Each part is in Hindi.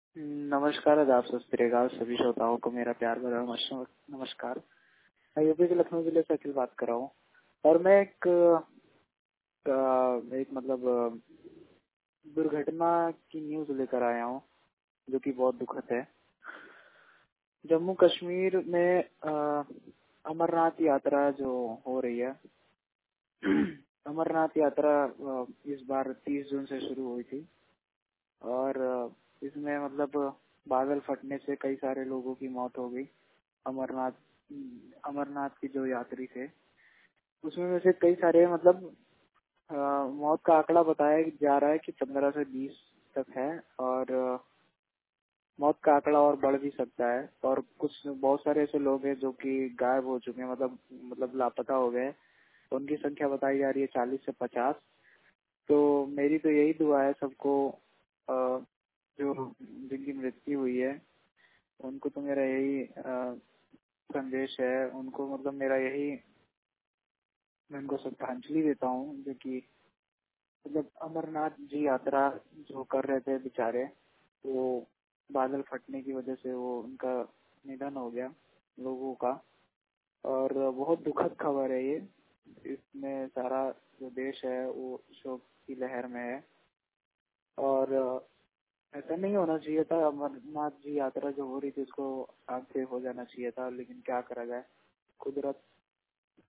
नमस्कार, आदाब, सत श्री अकाल सभी श्रोताओं को मेरा प्यार भरा नमस्कार। मैं यूपी के लखनऊ जिले से अखिल बात कर रहा हूँ और मैं एक मतलब दुर्घटना की न्यूज लेकर आया हूँ जो कि बहुत दुखद है। जम्मू कश्मीर में अमरनाथ यात्रा जो हो रही है अमरनाथ यात्रा इस बार 30 जून से शुरू हुई थी और इसमें मतलब बादल फटने से कई सारे लोगों की मौत हो गई। अमरनाथ की जो यात्री थे उसमें में से कई सारे मतलब मौत का आंकड़ा बताया जा रहा है कि 15 से 20 तक है और मौत का आंकड़ा और बढ़ भी सकता है। और बहुत सारे ऐसे लोग हैं जो कि गायब हो चुके हैं, मतलब लापता हो गए। उनकी संख्या बताई जा रही है 40 से 50। तो मेरी तो यही दुआ है सबको, जो जिनकी मृत्यु हुई है उनको तो मेरा यही संदेश है, उनको मतलब मेरा यही, मैं उनको श्रद्धांजलि देता हूँ जो कि मतलब अमरनाथ जी यात्रा जो कर रहे थे बेचारे, वो बादल फटने की वजह से वो उनका निधन हो गया लोगों का। और बहुत दुखद खबर है ये। इसमें सारा जो देश है वो शोक की लहर में है और ऐसा नहीं होना चाहिए था। अमरनाथ जी यात्रा जो हो रही थी उसको आग से हो जाना चाहिए था, लेकिन क्या करा जाए, कुदरत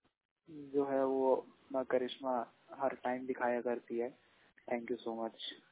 जो है वो अपना करिश्मा हर टाइम दिखाया करती है। Thank you so much.